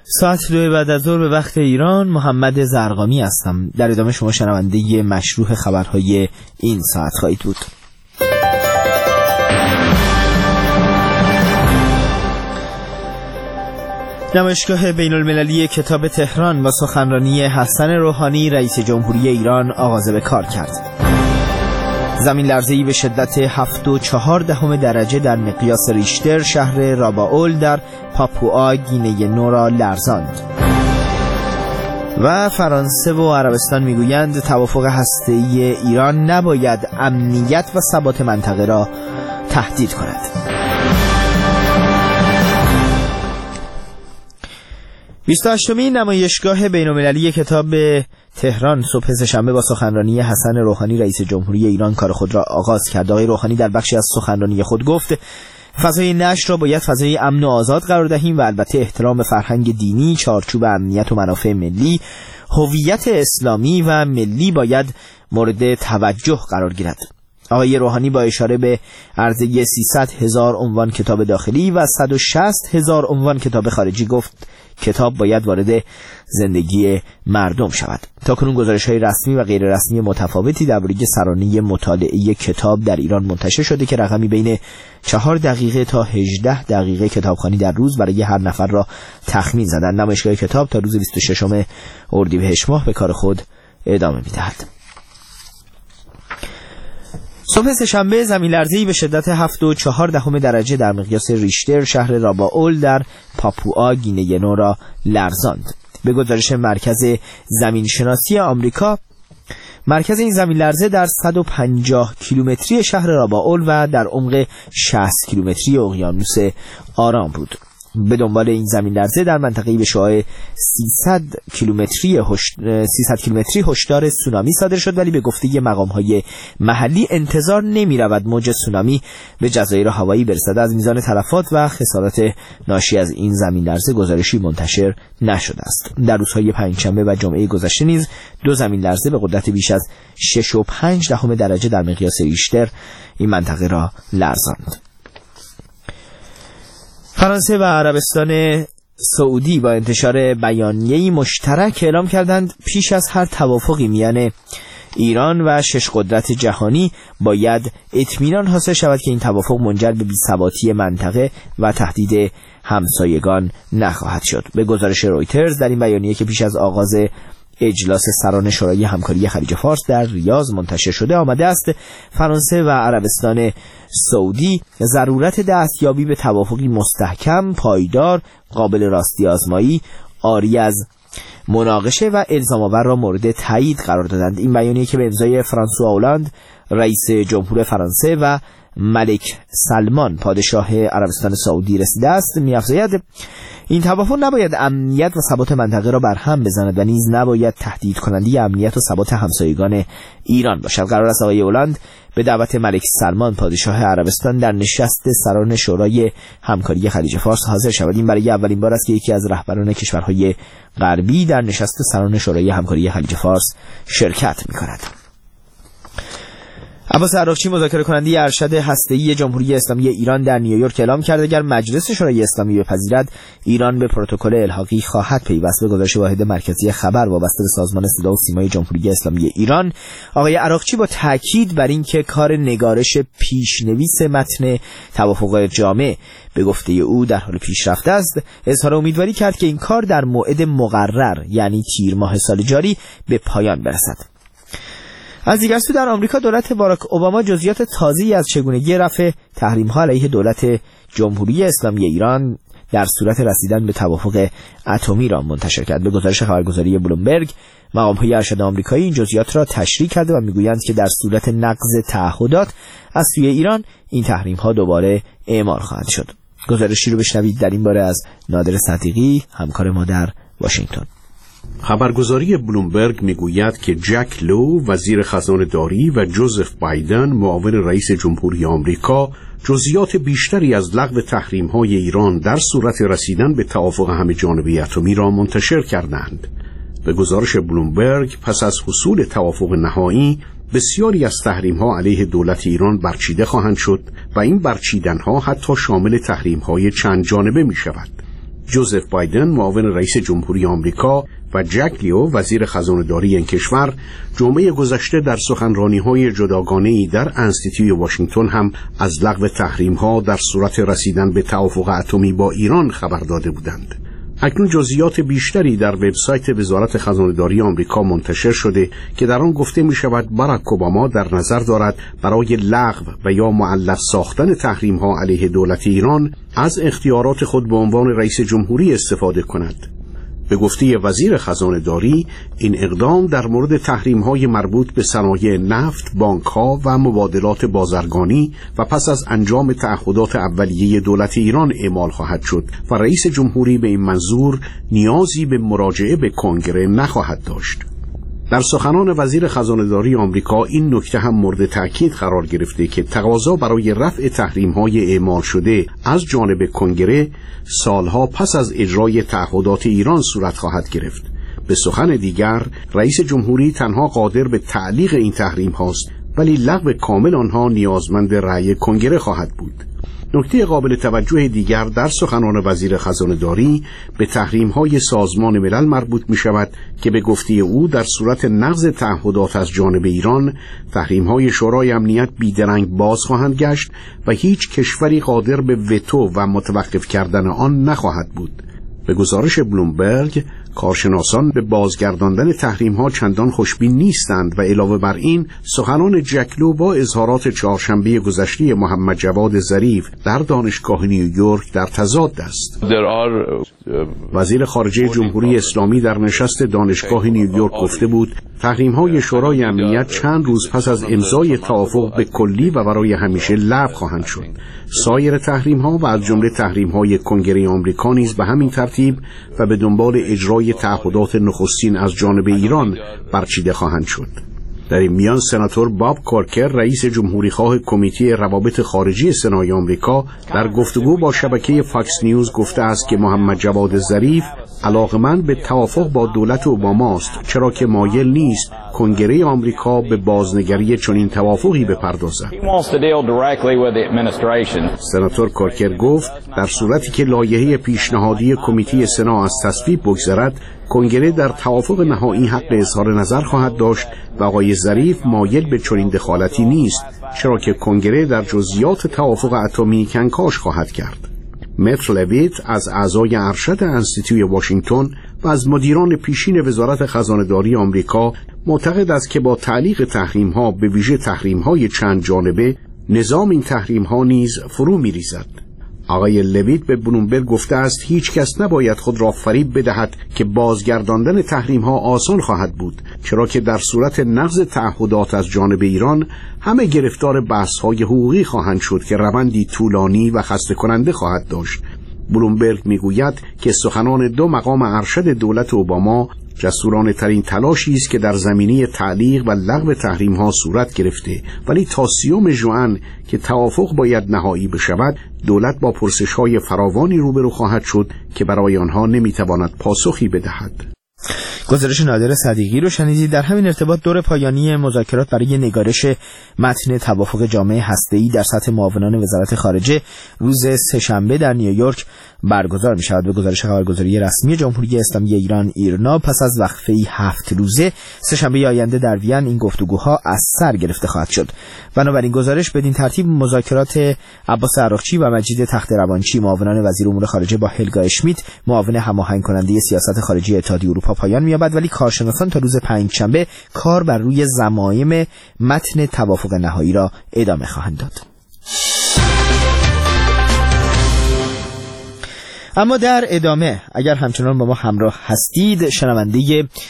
ساعت 2 بعد از ظهر به وقت ایران. محمد زرقامی هستم. در ادامه شما شنونده مشروح خبرهای این ساعت خواهید بود. نمایشگاه بین المللی کتاب تهران با سخنرانی حسن روحانی رئیس جمهوری ایران آغاز به کار کرد. زمین لرزه‌ای به شدت 7.4 درجه در مقیاس ریشتر شهر راباول در پاپوآ گینه نو را لرزاند. و فرانسه و عربستان میگویند توافق هسته‌ای ایران نباید امنیت و ثبات منطقه را تهدید کند. 28مین نمایشگاه بین‌المللی کتاب تهران صبح سه‌شنبه با سخنرانی حسن روحانی رئیس جمهوری ایران کار خود را آغاز کرد. آقای روحانی در بخشی از سخنرانی خود گفت فضای نشر را باید فضای امن و آزاد قرار دهیم و البته احترام فرهنگ دینی، چارچوب امنیت و منافع ملی، هویت اسلامی و ملی باید مورد توجه قرار گیرد. آقای روحانی با اشاره به عرضه 300,000 عنوان کتاب داخلی و 160,000 عنوان کتاب خارجی گفت کتاب باید وارد زندگی مردم شود. تاکنون گزارش‌های رسمی و غیر رسمی متفاوتی درباره سرانه مطالعه کتاب در ایران منتشر شده که رقمی بین 4 دقیقه تا 18 دقیقه کتابخوانی در روز برای هر نفر را تخمین زدند. نمایشگاه کتاب تا روز 26 اردیبهشت ماه به کار خود ادامه می‌دهد. صبح سه‌شنبه زمین لرزه‌ای به شدت 7.4 درجه در مقیاس ریشتر شهر راباول در پاپوآ گینه نو را لرزاند. به گزارش مرکز زمینشناسی آمریکا، مرکز این زمین لرزه در 150 کیلومتری شهر راباول و در عمق 60 کیلومتری اقیانوس آرام بود. به دنبال این زمین لرزه در منطقه‌ای به شعاع 300 کیلومتری هشدار تسونامی صادر شد، ولی به گفته مقام‌های محلی انتظار نمی‌رود موج تسونامی به جزایر هاوایی برسد. از میزان تلفات و خسارات ناشی از این زمین لرزه گزارشی منتشر نشده است. در روزهای پنجشنبه و جمعه گذشته نیز 2 زمین لرزه به قدرت بیش از 6.5 درجه در مقیاس ریشتر این منطقه را لرزاند. فرانسه و عربستان سعودی با انتشار بیانیه‌ای مشترک اعلام کردند پیش از هر توافقی میان ایران و 6 قدرت جهانی باید اطمینان حاصل شود که این توافق منجر به بی‌ثباتی منطقه و تهدید همسایگان نخواهد شد. به گزارش رویترز در این بیانیه که پیش از آغاز اجلاس سران شورای همکاری خلیج فارس در ریاض منتشر شده آمده است فرانسه و عربستان سعودی ضرورت دستیابی به توافقی مستحکم، پایدار، قابل راستی آزمایی، عاری از مناقشه و الزام‌آور را مورد تایید قرار دادند. این بیانیه که به امضای فرانسوا اولاند رئیس جمهور فرانسه و ملک سلمان پادشاه عربستان سعودی رسیده است می‌افزاید این توافق نباید امنیت و ثبات منطقه را برهم بزند و نیز نباید تهدید کننده امنیت و ثبات همسایگان ایران باشد. قرار است آقای اولاند به دعوت ملک سلمان پادشاه عربستان در نشست سران شورای همکاری خلیج فارس حاضر شود. این برای اولین بار است که یکی از رهبران کشورهای غربی در نشست سران شورای همکاری خلیج فارس شرکت می‌کند. عباس عراقچی مذاکره کننده ارشد هسته‌ای جمهوری اسلامی ایران در نیویورک اعلام کرد اگر مجلس شورای اسلامی بپذیرد ایران به پروتکل الحاقی خواهد پیوست. به گزارش واحد مرکزی خبر وابسته به سازمان صدا و سیمای جمهوری اسلامی ایران، آقای عراقچی با تاکید بر اینکه کار نگارش پیشنویس متن توافق جامع به گفته او در حال پیشرفت است، اظهار امیدواری کرد که این کار در موعد مقرر یعنی تیر ماه سال جاری به پایان برسد. از دیگر سو در آمریکا دولت باراک اوباما جزئیات تازه‌ای از چگونگی رفع تحریم‌ها علیه دولت جمهوری اسلامی ایران در صورت رسیدن به توافق اتمی را منتشر کرد. به گزارش خبرگزاری بلومبرگ، مقام‌های ارشد آمریکایی این جزئیات را تشریح کرده و میگویند که در صورت نقض تعهدات از سوی ایران این تحریم‌ها دوباره اعمال خواهد شد. گزارشی رو بشنوید در این باره از نادر صدیقی، همکار ما در واشنگتن. خبرگزاری بلومبرگ میگوید که جک لو وزیر خزانه‌داری و جوزف بایدن معاون رئیس جمهوری آمریکا جزئیات بیشتری از لغو تحریم‌های ایران در صورت رسیدن به توافق همه‌جانبه اتمی را منتشر کردند. به گزارش بلومبرگ پس از حصول توافق نهایی بسیاری از تحریم‌ها علیه دولت ایران برچیده خواهند شد و این برچیدن‌ها حتی شامل تحریم‌های چند جانبه می‌شود. جوزف بایدن معاون رئیس جمهوری آمریکا و جک لیو وزیر خزانه‌داری این کشور جمعه گذشته در سخنرانی‌های جداگانه‌ای در انستیتوی واشنگتن هم از لغو تحریم‌ها در صورت رسیدن به توافق اتمی با ایران خبر داده بودند. اکنون جزئیات بیشتری در وبسایت وزارت خزانه‌داری آمریکا منتشر شده که در آن گفته می‌شود باراک اوباما در نظر دارد برای لغو و یا معلق ساختن تحریم‌ها علیه دولت ایران از اختیارات خود به عنوان رئیس جمهوری استفاده کند. به گفته وزیر خزانه‌داری این اقدام در مورد تحریم‌های مربوط به صنایع نفت، بانک‌ها و مبادلات بازرگانی و پس از انجام تعهدات اولیه دولت ایران اعمال خواهد شد و رئیس جمهوری به این منظور نیازی به مراجعه به کنگره نخواهد داشت. در سخنان وزیر خزانه‌داری آمریکا این نکته هم مورد تأکید قرار گرفته که تقاضا برای رفع تحریم‌های اعمال شده از جانب کنگره سالها پس از اجرای تعهدات ایران صورت خواهد گرفت. به سخن دیگر رئیس جمهوری تنها قادر به تعلیق این تحریم هاست ولی لغو کامل آنها نیازمند رأی کنگره خواهد بود. نکته قابل توجه دیگر در سخنان وزیر خزانه‌داری به تحریم‌های سازمان ملل مربوط می‌شود که به گفته او در صورت نقض تعهدات از جانب ایران تحریم‌های شورای امنیت بیدرنگ باز خواهند گشت و هیچ کشوری قادر به وتو و متوقف کردن آن نخواهد بود. به گزارش بلومبرگ کارشناسان به بازگرداندن تحریم‌ها چندان خوشبین نیستند و علاوه بر این سخنان جک لو با اظهارات چهارشنبه گذشته محمد جواد ظریف در دانشگاه نیویورک در تضاد است. وزیر خارجه جمهوری اسلامی در نشست دانشگاه نیویورک گفته بود تحریم‌های شورای امنیت چند روز پس از امضای توافق به کلی و برای همیشه لغو خواهند شد. سایر تحریم‌ها و از جمله تحریم‌های کنگره آمریکا نیز به همین ترتیب و به دنبال اجرای تعهدات نخستین از جانب ایران برچیده خواهند شد. در این میان سناتور باب کورکر رئیس جمهوری خواه کمیته روابط خارجی سنای آمریکا در گفتگو با شبکه فاکس نیوز گفته است که محمد جواد ظریف علاقمند به توافق با دولت اوباما است، چرا که مایل نیست کنگره آمریکا به بازنگری چنین توافقی بپردازد. سناتور کورکر گفت در صورتی که لایحه پیشنهادی کمیته سنا از تصویب بگذرد کنگره در توافق نهایی حق اظهار نظر خواهد داشت و آقای ظریف مایل به چنین دخالتی نیست، چرا که کنگره در جزئیات توافق اتمی کنکاش خواهد کرد. مت لویت از اعضای ارشد انستیتوی واشنگتن و از مدیران پیشین وزارت خزانه‌داری آمریکا معتقد است که با تعلیق تحریم‌ها به ویژه تحریم‌های چند جانبه نظام این تحریم‌ها نیز فرو می‌ریزد. آقای لویت به بلومبرگ گفته است هیچ کس نباید خود را فریب بدهد که بازگرداندن تحریم‌ها آسان خواهد بود، چرا که در صورت نقض تعهدات از جانب ایران همه گرفتار بحث‌های حقوقی خواهند شد که روندی طولانی و خسته کننده خواهد داشت. بلومبرگ میگوید که سخنان دو مقام ارشد دولت اوباما جسورانه ترین تلاشی است که در زمینه تعلیق و لغو تحریم‌ها صورت گرفته، ولی تا 30 ژوئن که توافق باید نهایی بشود دولت با پرسش‌های فراوانی روبرو خواهد شد که برای آنها نمی‌تواند پاسخی بدهد. گزارش نادر صدیقی رو شنیدید. در همین ارتباط دور پایانی مذاکرات برای نگارش متن توافق جامعه هسته‌ای در سطح معاونان وزارت خارجه روز سه‌شنبه در نیویورک برگزار می شود. به گزارش خبرگزاری رسمی جمهوری اسلامی ایران ایرنا پس از وقفه‌ای 7 روزه سه‌شنبه آینده در وین این گفتگوها از سر گرفته خواهد شد. بنابراین گزارش بدین ترتیب مذاکرات عباس عراقچی و مجید تخت‌روانچی معاونان وزیر امور خارجه با هلگا اشمیت معاون هماهنگ کننده سیاست خارجی اتحادیه اروپا پایان می‌یابد، ولی کارشناسان تا روز پنجشنبه کار بر روی ضمایم متن توافق نهایی را ادامه خواهند داد. اما در ادامه اگر همچنان با ما همراه هستید شنونده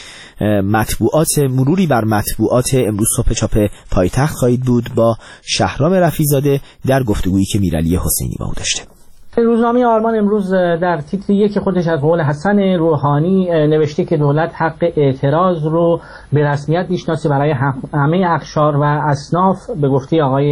مروری بر مطبوعات امروز صبح چاپ پایتخت خواهید بود با شهرام رفیع‌زاده در گفتگویی که میرعلی حسینی با او داشته. روزنامه آرمان امروز در تیتر یک خودش از قول حسن روحانی نوشته که دولت حق اعتراض رو به رسمیت میشناسه برای همه اقشار و اصناف. به گفته آقای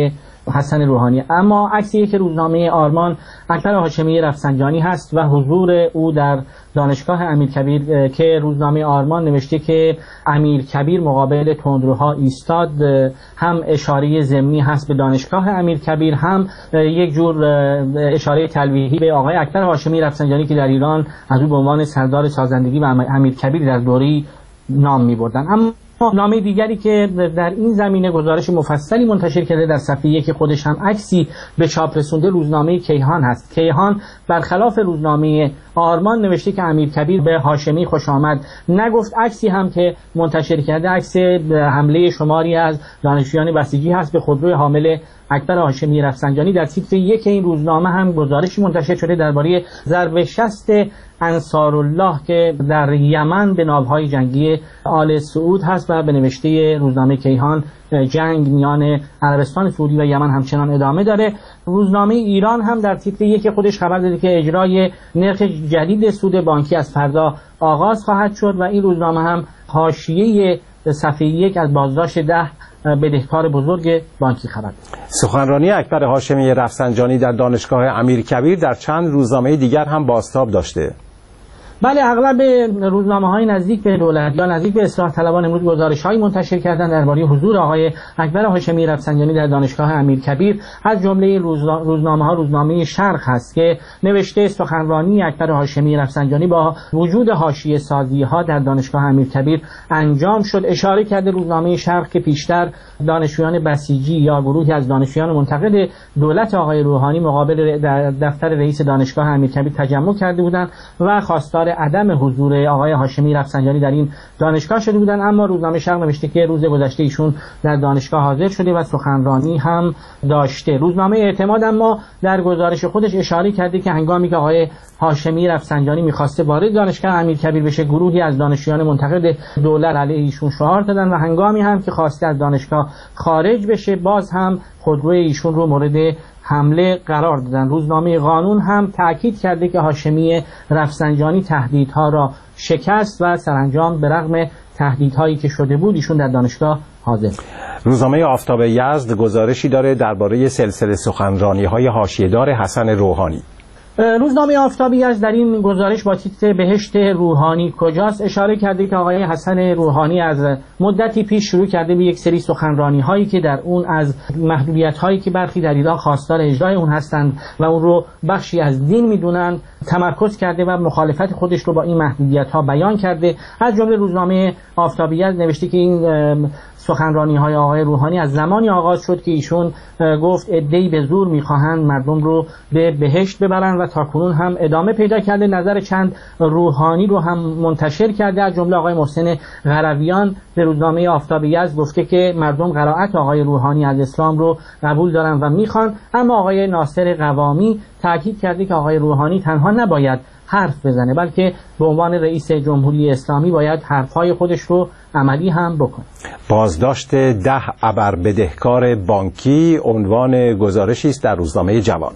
حسن روحانی. اما عکسی که روزنامه آرمان اکبر هاشمی رفسنجانی هست و حضور او در دانشگاه امیرکبیر که روزنامه آرمان نوشته که امیرکبیر مقابل تندروها ایستاد، هم اشاره ضمنی هست به دانشگاه امیرکبیر، هم یک جور اشاره تلویحی به آقای اکبر هاشمی رفسنجانی که در ایران از او به عنوان سردار سازندگی و امیرکبیر در دوری نام می‌بردن. اما نامه دیگری که در این زمینه گزارش مفصلی منتشر کرده در صفحه 1 خودش هم عکسی به چاپ رسونده روزنامه کیهان هست. کیهان برخلاف روزنامه آرمان نوشته که امیرکبیر به هاشمی خوش آمد نگفت. عکسی هم که منتشر کرده عکس حمله شماری از دانشجویان بسیجی هست به خودروی حامل اکبر هاشمی رفسنجانی. در تیتر 1 این روزنامه هم گزارشی منتشر شده درباره ضرب شست انصارالله که در یمن به ناوهای جنگی آل سعود هست و به نوشته روزنامه کیهان جنگ میان عربستان سعودی و یمن همچنان ادامه داره. روزنامه ایران هم در تیتر 1 خودش خبر داده که اجرای نرخ جدید سود بانکی از فردا آغاز خواهد شد و این روزنامه هم حاشیه صفحه 1 از بازداشت 10 بدهکار بزرگ بانکی خبر داد. سخنرانی اکبر هاشمی رفسنجانی در دانشگاه امیرکبیر در چند روزنامه دیگر هم بازتاب داشته. بله، اغلب روزنامه‌های نزدیک به دولت یا نزدیک به اصلاح طلبان امروز گزارش‌هایی منتشر کردند درباره حضور آقای اکبر هاشمی رفسنجانی در دانشگاه امیرکبیر. از جمله روزنامه‌ها روزنامه شرق هست که نوشته سخنرانی اکبر هاشمی رفسنجانی با وجود حاشیه سازی‌ها در دانشگاه امیرکبیر انجام شد. اشاره کرده روزنامه شرق که پیشتر دانشجویان بسیجی یا گروهی از دانشجویان منتقد دولت آقای روحانی مقابل دفتر رئیس دانشگاه امیرکبیر تجمع کرده بودند و خواستار عدم حضور آقای هاشمی رفسنجانی در این دانشگاه شده بودند. اما روزنامه شرق نوشته که روز گذشته ایشون در دانشگاه حاضر شده و سخنرانی هم داشته. روزنامه اعتماد اما در گزارش خودش اشاره کرده که هنگامی که آقای هاشمی رفسنجانی می‌خواسته وارد دانشگاه امیرکبیر بشه، گروهی از دانشجویان منتقد دولت علیه ایشون شعار دادن و هنگامی هم که خواسته از دانشگاه خارج بشه باز هم خودروی ایشون رو مورد حمله قرار دادن. روزنامه قانون هم تأکید کرده که هاشمی رفسنجانی تهدیدها را شکست و سرانجام به رغم تهدیدهایی که شده بود ایشون در دانشگاه حاضر. روزنامه آفتاب یزد گزارشی داره درباره سلسله سخنرانی‌های حاشیه‌دار حسن روحانی. روزنامه آفتاب یزد در این گزارش با تیتر بهشت روحانی کجاست اشاره کرده که آقای حسن روحانی از مدتی پیش شروع کرده به یک سری سخنرانی هایی که در اون از محدودیت هایی که برخی در ایران خواستار اجرای اون هستند و اون رو بخشی از دین میدونن تمرکز کرده و مخالفت خودش رو با این محدودیت ها بیان کرده. از جمله روزنامه آفتاب یزد نوشته که این سخنرانی های آقای روحانی از زمانی آغاز شد که ایشون گفت عده‌ای به زور میخواهند مردم رو به بهشت ببرن و تاکنون هم ادامه پیدا کرده. نظر چند روحانی رو هم منتشر کرده. از جمله آقای محسن قرویان به روزنامه آفتاب یزد گفته که مردم قرائت آقای روحانی از اسلام رو قبول دارن و میخوان. اما آقای ناصر قوامی تاکید کرده که آقای روحانی تنها نباید حرف بزنه بلکه به عنوان رئیس جمهوری اسلامی باید حرفهای خودش رو عملی هم بکنه. بازداشت 10 ابر بدهکار بانکی عنوان گزارشی است در روزنامه جوان.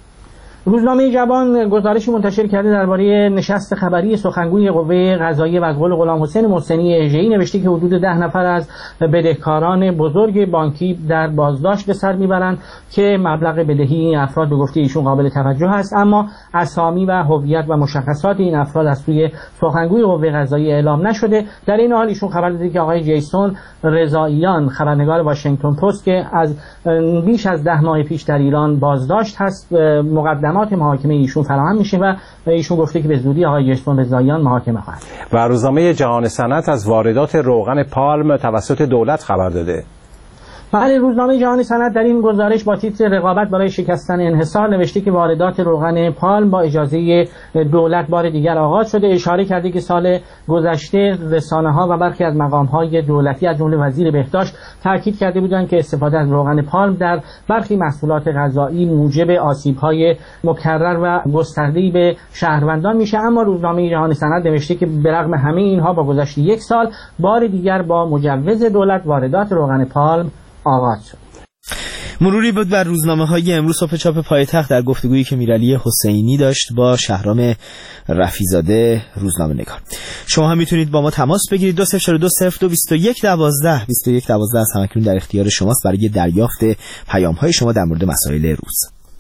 روزنامه جوان گزارشی منتشر کرده درباره نشست خبری سخنگوی قوه قضاییه و از قول غلام حسین محسنی اژه‌ای نوشته که حدود 10 نفر از بدهکاران بزرگ بانکی در بازداشت به سر میبرند که مبلغ بدهی این افراد به گفته ایشون قابل توجه است، اما اسامی و هویت و مشخصات این افراد از سوی سخنگوی قوه قضاییه اعلام نشده. در این حال ایشون خبر داده که آقای جیسون رضاییان خبرنگار واشنگتن پست که از بیش از 10 ماه پیش در ایران بازداشت هست مقدمات محاکمه ایشون فراهم میشه و ایشون گفته که به زودی آقای جیسون رضاییان محاکمه خواهد. و روزنامه جهان صنعت از واردات روغن پالم توسط دولت خبر داده. بله، روزنامه جهان صنعت در این گزارش با تیتر رقابت برای شکستن انحصار نوشته که واردات روغن پالم با اجازه دولت بار دیگر آغاز شده. اشاره کرده که سال گذشته رسانه‌ها و برخی از مقام‌های دولتی از جمله وزیر بهداشت تاکید کرده بودند که استفاده از روغن پالم در برخی محصولات غذایی موجب آسیب‌های مکرر و گسترده‌ای به شهروندان میشه. اما روزنامه جهان صنعت نوشته که برغم همه اینها با گذشت یک سال بار دیگر با مجوز دولت واردات روغن پالم آغاز شد. مروری بود بر روزنامه‌های امروز صبح چاپ پایتخت در گفتگویی که میرعلی حسینی داشت با شهرام رفیزاده روزنامه‌نگار. شما هم میتونید با ما تماس بگیرید. 20422112 2112 از همکنون در اختیار شماست برای دریافت پیام‌های شما در مورد مسائل روز.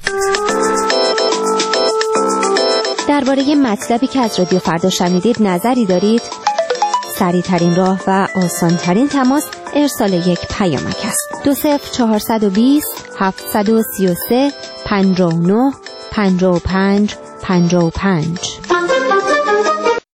درباره مطلبی که از رادیو فردا شنیدید نظری دارید؟ سریع‌ترین راه و آسان‌ترین تماس ارسال یک پیامک است. 20420 733 59 55 55